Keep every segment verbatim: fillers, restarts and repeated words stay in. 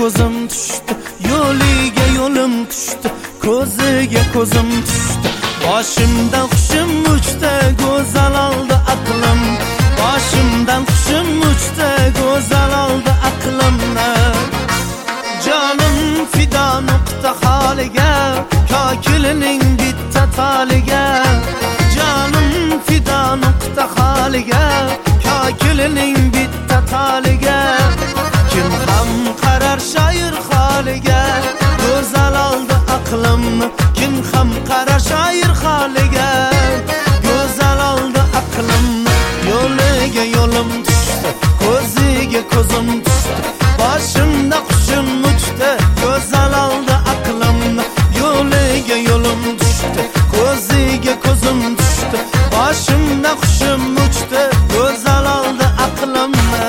ko'zim tushdi, yo'liga yo'lim tushdi, ko'ziga ko'zim tushdi. Boshimdan hushim uchdi, go'zal oldi aqlim. Boshimdan hushim uchdi, go'zal oldi aqlimni. Jonim fido nuqta holiga, kokilining bitta toliga. Jonim fido nuqta holiga, kokilining bitta toliga. Kim ham qarar shoir holiga, go'zal oldi aqlimni. Kim ham qarar shoir holiga, go'zal oldi aqlimni. Yo'liga yo'lim tushdi, ko'ziga ko'zim tushdi. Boshimda hushim uchdi, go'zal oldi aqlimni. Yo'liga yo'lim tushdi, ko'ziga ko'zim tushdi. Boshimda hushim uchdi, go'zal oldi aqlimni.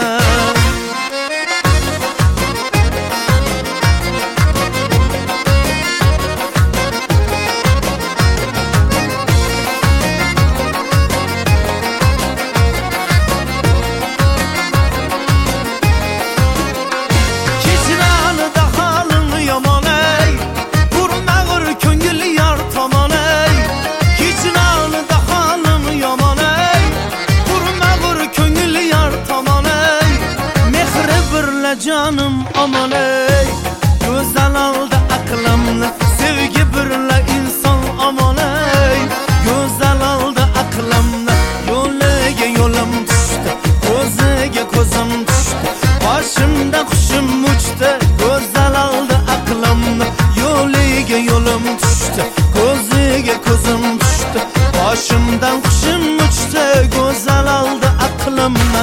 Canım aman ey, go'zal oldi aqlimni. Sevgi birla inson aman ey, go'zal oldi aqlimni. Yo'liga yo'lim tushdi, ko'ziga ko'zim tushdi. Boshimda hushim uchdi, go'zal oldi aqlimni. Yo'liga yo'lim tushdi, ko'ziga ko'zim tushdi. Boshimdan hushim uchdi, go'zal oldi aqlimni.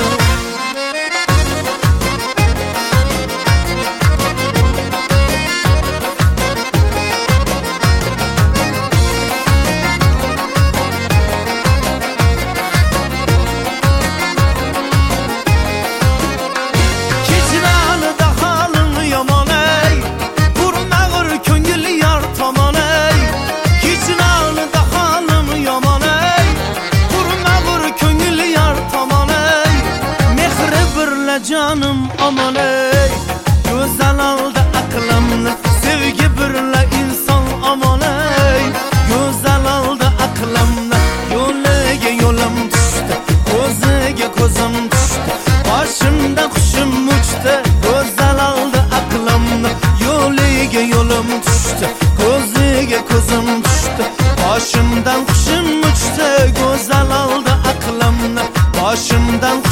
Canım aman ey, go'zal oldi aqlimni. Sevgi birla inson aman ey, go'zal oldi aqlimni. Yo'liga yo'lim tushdi, ko'ziga ko'zim tushdi. Boshimda hushim uchdi, go'zal oldi aqlimni. Yo'liga yo'lim tushdi, ko'ziga ko'zim tushdi. Boshimdan hushim uchdi, go'zal oldi aqlimni. Boshimdan